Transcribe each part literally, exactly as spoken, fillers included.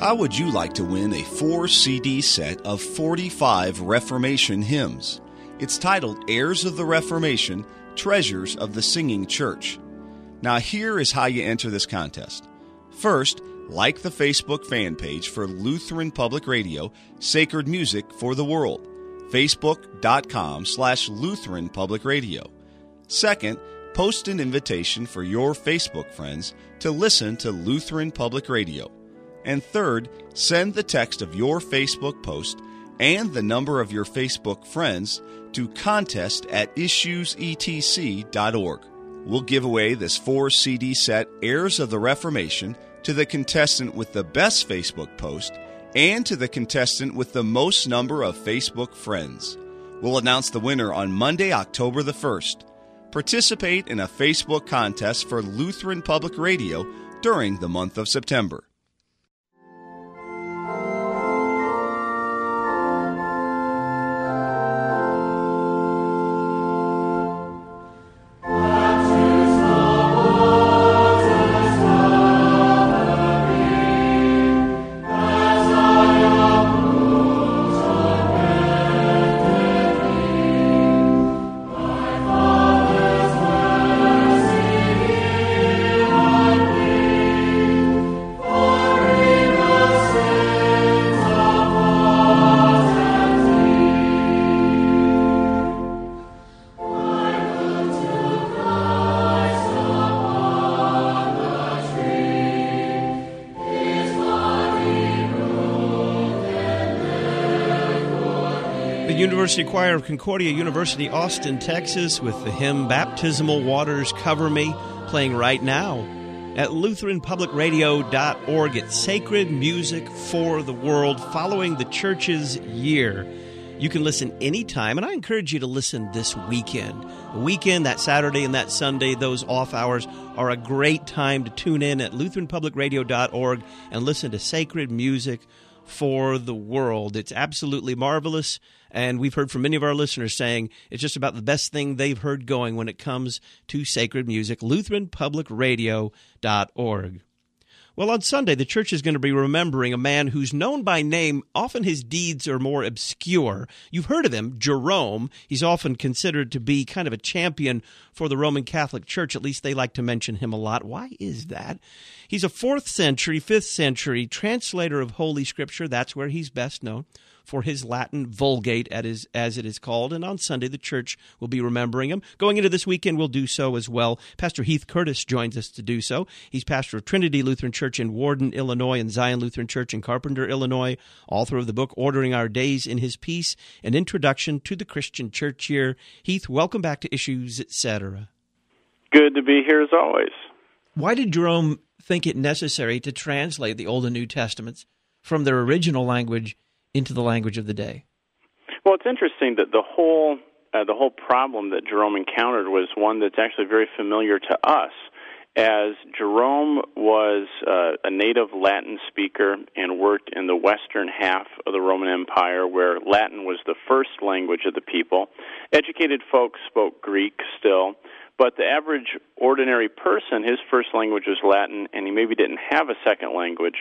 How would you like to win a four C D set of forty-five Reformation hymns? It's titled Heirs of the Reformation, Treasures of the Singing Church. Now here is how you enter this contest. First, like the Facebook fan page for Lutheran Public Radio, Sacred Music for the World, facebook.com slash Lutheran Public Radio. Second, post an invitation for your Facebook friends to listen to Lutheran Public Radio. And third, send the text of your Facebook post and the number of your Facebook friends to contest at issues e t c dot org. We'll give away this four C D set, Heirs of the Reformation, to the contestant with the best Facebook post and to the contestant with the most number of Facebook friends. We'll announce the winner on Monday, October the first. Participate in a Facebook contest for Lutheran Public Radio during the month of September. University Choir of Concordia University, Austin, Texas, with the hymn Baptismal Waters Cover Me, playing right now at Lutheran Public Radio dot org. It's Sacred Music for the World, following the church's year. You can listen anytime, and I encourage you to listen this weekend. The weekend, that Saturday and that Sunday, those off hours are a great time to tune in at Lutheran Public Radio dot org and listen to Sacred Music for the World. It's absolutely marvelous, and we've heard from many of our listeners saying it's just about the best thing they've heard going when it comes to sacred music. Lutheran Public Radio dot org. Well, on Sunday, the church is going to be remembering a man who's known by name. Often his deeds are more obscure. You've heard of him, Jerome. He's often considered to be kind of a champion for the Roman Catholic Church. At least they like to mention him a lot. Why is that? He's a fourth century, fifth century translator of Holy Scripture. That's where he's best known for his Latin Vulgate, as it is called. And on Sunday, the church will be remembering him. Going into this weekend, we'll do so as well. Pastor Heath Curtis joins us to do so. He's pastor of Trinity Lutheran Church in Warden, Illinois, and Zion Lutheran Church in Carpenter, Illinois. Author of the book, Ordering Our Days in His Peace, an introduction to the Christian church year. Heath, welcome back to Issues, et cetera. Good to be here as always. Why did Jerome think it necessary to translate the Old and New Testaments from their original language into the language of the day? Well, it's interesting that the whole uh, the whole problem that Jerome encountered was one that's actually very familiar to us, as Jerome was uh, a native Latin speaker and worked in the western half of the Roman Empire, where Latin was the first language of the people. Educated folks spoke Greek still, but the average ordinary person, his first language was Latin, and he maybe didn't have a second language.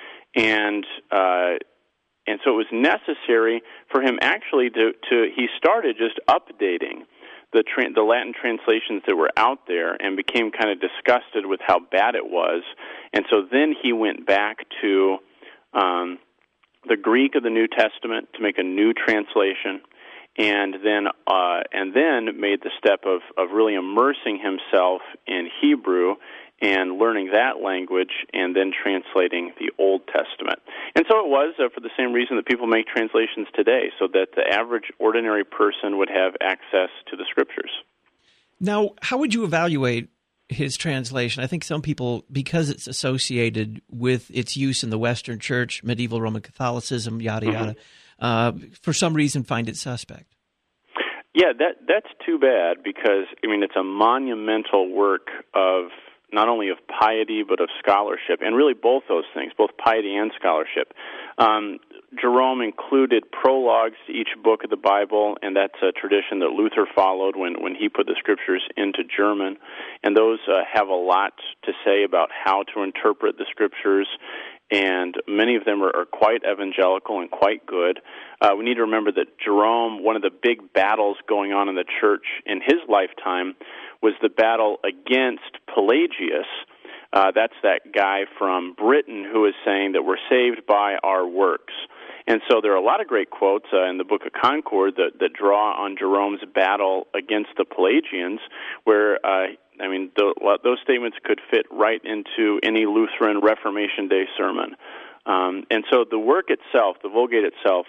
And uh, and so it was necessary for him actually to, to he started just updating the tra- the Latin translations that were out there and became kind of disgusted with how bad it was. And so then he went back to um, the Greek of the New Testament to make a new translation, and then uh, and then made the step of, of really immersing himself in Hebrew and learning that language, and then translating the Old Testament. And so it was uh, for the same reason that people make translations today, so that the average ordinary person would have access to the Scriptures. Now, how would you evaluate his translation? I think some people, because it's associated with its use in the Western Church, medieval Roman Catholicism, yada, mm-hmm. yada, uh, for some reason find it suspect. Yeah, that that's too bad, because, I mean, it's a monumental work of not only of piety, but of scholarship, and really both those things, both piety and scholarship. Um, Jerome included prologues to each book of the Bible, and that's a tradition that Luther followed when, when he put the Scriptures into German. And those uh, have a lot to say about how to interpret the Scriptures, and many of them are, are quite evangelical and quite good. Uh, we need to remember that Jerome, one of the big battles going on in the church in his lifetime was the battle against Pelagius. Uh, that's that guy from Britain who is saying that we're saved by our works. And so there are a lot of great quotes uh, in the Book of Concord that, that draw on Jerome's battle against the Pelagians, where, uh, I mean, the, those statements could fit right into any Lutheran Reformation Day sermon. Um, and so the work itself, the Vulgate itself,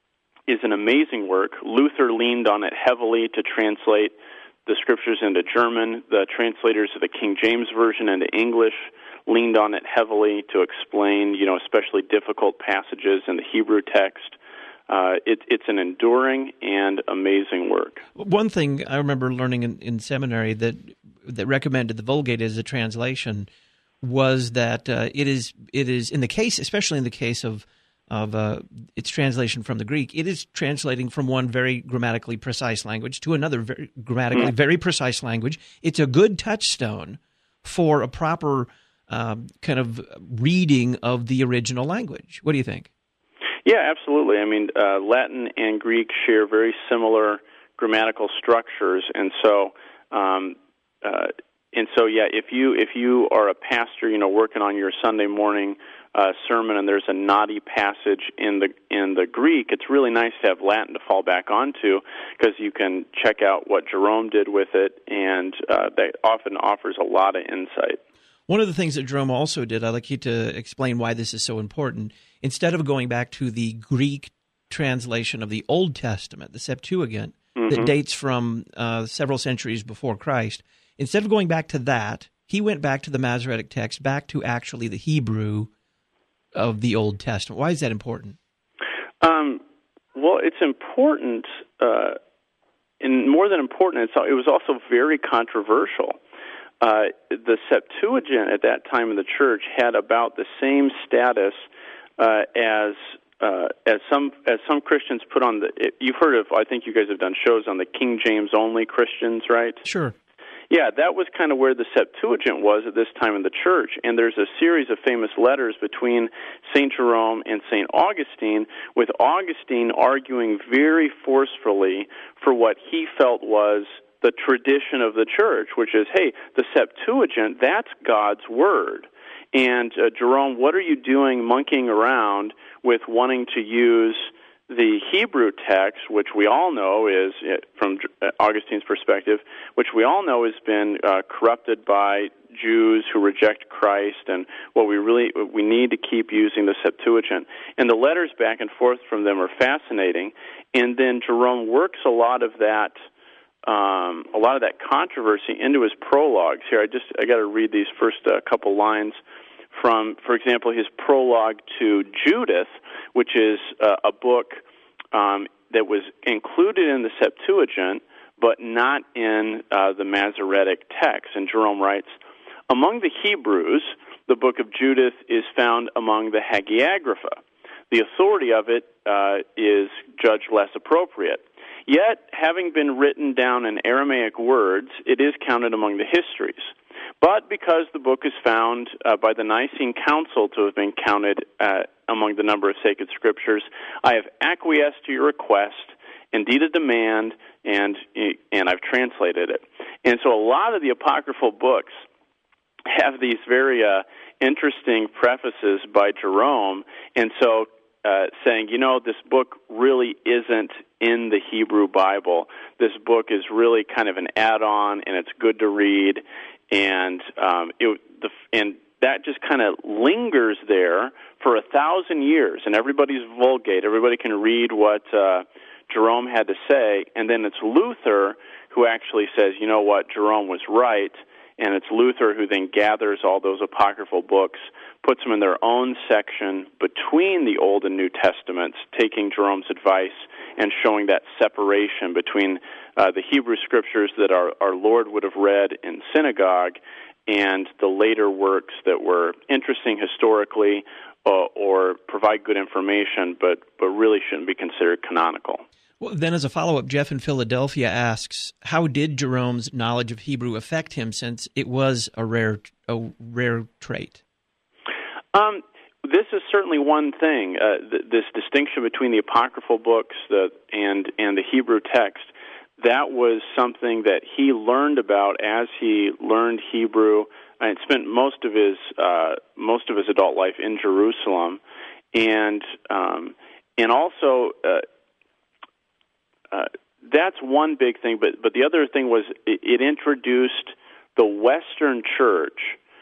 is an amazing work. Luther leaned on it heavily to translate the scriptures into German. The translators of the King James Version into English leaned on it heavily to explain, you know, especially difficult passages in the Hebrew text. Uh, it, it's an enduring and amazing work. One thing I remember learning in, in seminary that that recommended the Vulgate as a translation was that uh, it is it is in the case, especially in the case of of uh, its translation from the Greek, it is translating from one very grammatically precise language to another very grammatically mm. very precise language. It's a good touchstone for a proper um, kind of reading of the original language. What do you think? Yeah, absolutely. I mean, uh, Latin and Greek share very similar grammatical structures, and so, um, uh, and so, yeah. If you if you are a pastor, you know, working on your Sunday morning uh, sermon, and there's a knotty passage in the in the Greek, it's really nice to have Latin to fall back onto because you can check out what Jerome did with it, and uh, that often offers a lot of insight. One of the things that Jerome also did, I'd like you to explain why this is so important. Instead of going back to the Greek translation of the Old Testament, the Septuagint, mm-hmm. that dates from uh, several centuries before Christ, instead of going back to that, he went back to the Masoretic text, back to actually the Hebrew of the Old Testament. Why is that important? Um, well, it's important, uh, and more than important, it's, it was also very controversial. Uh, the Septuagint at that time in the church had about the same status uh, as uh, as some as some Christians put on the. It, you've heard of, I think you guys have done shows on the King James only Christians, right? Sure. Yeah, that was kind of where the Septuagint was at this time in the church, and there's a series of famous letters between Saint Jerome and Saint Augustine, with Augustine arguing very forcefully for what he felt was the tradition of the church, which is, hey, the Septuagint, that's God's word. And uh, Jerome, what are you doing monkeying around with wanting to use the Hebrew text, which we all know is, from Augustine's perspective, which we all know has been uh, corrupted by Jews who reject Christ, and what we really we need to keep using the Septuagint. And the letters back and forth from them are fascinating. And then Jerome works a lot of that Um, a lot of that controversy into his prologues. Here, I just I got to read these first uh, couple lines from, for example, his prologue to Judith, which is uh, a book um, that was included in the Septuagint, but not in uh, the Masoretic text. And Jerome writes, "Among the Hebrews, the book of Judith is found among the Hagiographa. The authority of it uh, is judged less appropriate. Yet, having been written down in Aramaic words, it is counted among the histories. But because the book is found uh, by the Nicene Council to have been counted uh, among the number of sacred scriptures, I have acquiesced to your request, indeed a demand, and and I've translated it." And so a lot of the apocryphal books have these very uh, interesting prefaces by Jerome, and so Uh, saying, you know, this book really isn't in the Hebrew Bible. This book is really kind of an add-on, and it's good to read, and um, it, the, and that just kind of lingers there for a thousand years. And everybody's Vulgate; everybody can read what uh, Jerome had to say, and then it's Luther who actually says, you know what, Jerome was right. And it's Luther who then gathers all those apocryphal books, puts them in their own section between the Old and New Testaments, taking Jerome's advice and showing that separation between uh, the Hebrew scriptures that our, our Lord would have read in synagogue and the later works that were interesting historically uh, or provide good information, but, but really shouldn't be considered canonical. Well, then as a follow-up, Jeff in Philadelphia asks, how did Jerome's knowledge of Hebrew affect him, since it was a rare a rare trait? Um, This is certainly one thing. Uh, th- this distinction between the apocryphal books the, and and the Hebrew text, that was something that he learned about as he learned Hebrew and spent most of his uh, most of his adult life in Jerusalem, and um, and also uh, uh, that's one big thing. But but the other thing was it, it introduced the Western Church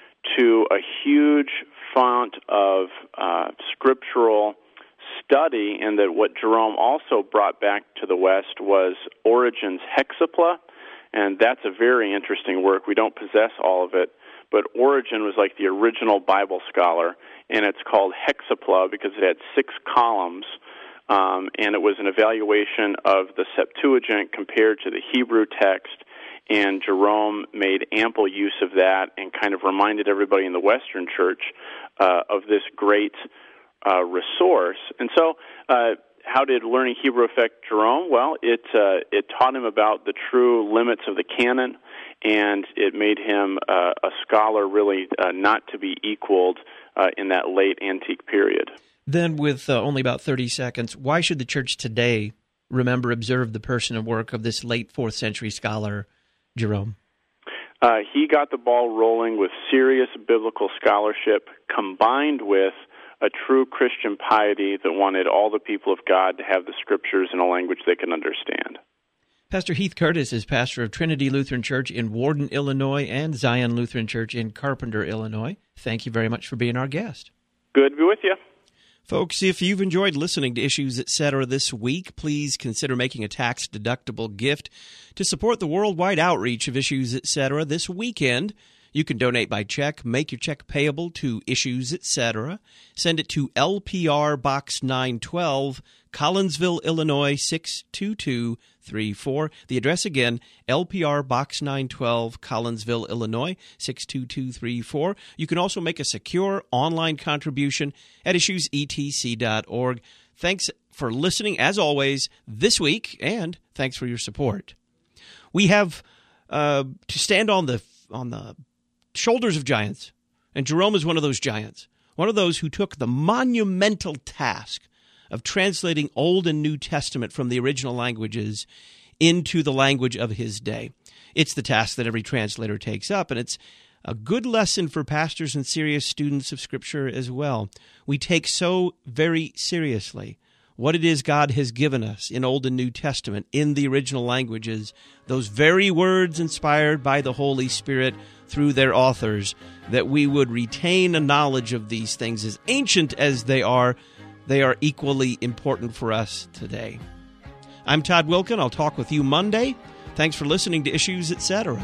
to a huge font of uh, scriptural study, and that what Jerome also brought back to the West was Origen's Hexapla, and that's a very interesting work. We don't possess all of it, but Origen was like the original Bible scholar, and it's called Hexapla because it had six columns, um, and it was an evaluation of the Septuagint compared to the Hebrew text, and Jerome made ample use of that and kind of reminded everybody in the Western Church uh, of this great uh, resource. And so uh, how did learning Hebrew affect Jerome? Well, it uh, it taught him about the true limits of the canon, and it made him uh, a scholar really uh, not to be equaled uh, in that late antique period. Then, with uh, only about thirty seconds, why should the church today remember, observe the person and work of this late fourth century scholar, Jerome? Uh, he got the ball rolling with serious biblical scholarship combined with a true Christian piety that wanted all the people of God to have the Scriptures in a language they can understand. Pastor Heath Curtis is pastor of Trinity Lutheran Church in Warden, Illinois, and Zion Lutheran Church in Carpenter, Illinois. Thank you very much for being our guest. Good to be with you. Folks, if you've enjoyed listening to Issues, et cetera this week, please consider making a tax-deductible gift to support the worldwide outreach of Issues, et cetera this weekend. You can donate by check, make your check payable to Issues, et cetera. Send it to L P R Box nine twelve, Collinsville, Illinois, six two two three four. The address again, L P R Box nine twelve, Collinsville, Illinois, six two two three four. You can also make a secure online contribution at issues e t c dot org. Thanks for listening, as always, this week, and thanks for your support. We have uh, to stand on the on the shoulders of giants, and Jerome is one of those giants, one of those who took the monumental task of translating Old and New Testament from the original languages into the language of his day. It's the task that every translator takes up, and it's a good lesson for pastors and serious students of Scripture as well. We take so very seriously what it is God has given us in Old and New Testament in the original languages, those very words inspired by the Holy Spirit through their authors, that we would retain a knowledge of these things. As ancient as they are, they are equally important for us today. I'm Todd Wilken. I'll talk with you Monday. Thanks for listening to Issues, et cetera.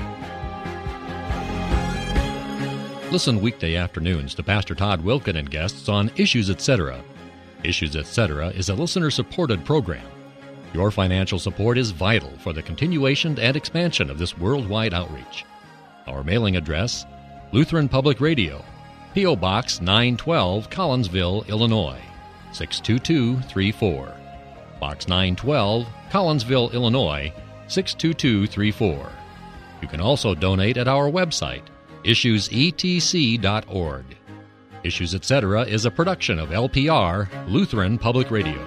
Listen weekday afternoons to Pastor Todd Wilken and guests on Issues, et cetera. Issues, et cetera is a listener-supported program. Your financial support is vital for the continuation and expansion of this worldwide outreach. Our mailing address, Lutheran Public Radio, P O. Box nine twelve, Collinsville, Illinois, six two two three four. Box nine twelve, Collinsville, Illinois, six two two three four. You can also donate at our website, issues e t c dot org. Issues, et cetera is a production of L P R, Lutheran Public Radio.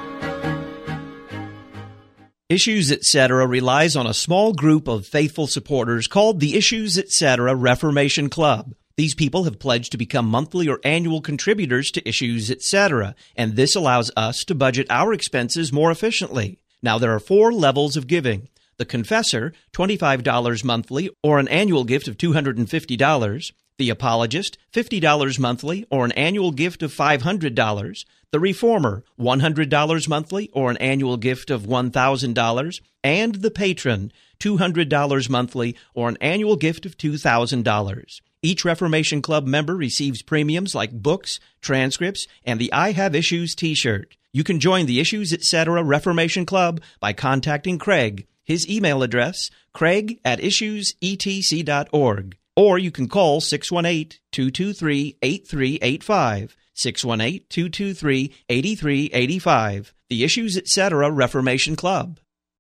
Issues, et cetera relies on a small group of faithful supporters called the Issues, et cetera Reformation Club. These people have pledged to become monthly or annual contributors to Issues, et cetera, and this allows us to budget our expenses more efficiently. Now, there are four levels of giving. The Confessor, twenty-five dollars monthly, or an annual gift of two hundred fifty dollars. The Apologist, fifty dollars monthly, or an annual gift of five hundred dollars. The Reformer, one hundred dollars monthly, or an annual gift of one thousand dollars. And the Patron, two hundred dollars monthly, or an annual gift of two thousand dollars. Each Reformation Club member receives premiums like books, transcripts, and the I Have Issues t-shirt. You can join the Issues, et cetera Reformation Club by contacting Craig. His email address, craig at issues e t c dot org. Or you can call six one eight, two two three, eight three eight five, six one eight, two two three, eight three eight five, the Issues, et cetera Reformation Club.